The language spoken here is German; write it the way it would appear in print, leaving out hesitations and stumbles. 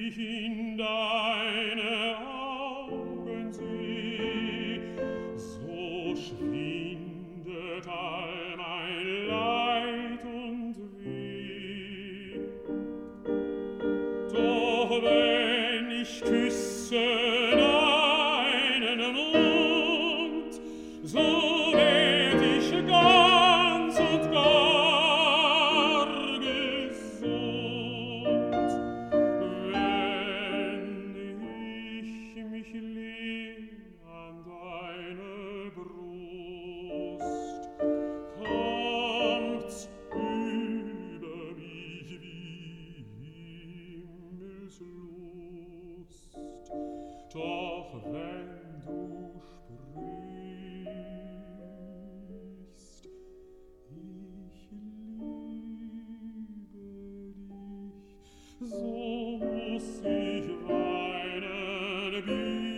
ich in deine Augen seh, so schwindet all mein Leid und Weh. Doch wenn ich küsse deinen Mund, so werd ich ganz und gar gesund. Wenn ich mich lehn an deine Brust, kommt's über mich wie Himmelslust. Doch wenn du sprichst, ich liebe dich, so muss ich weinen,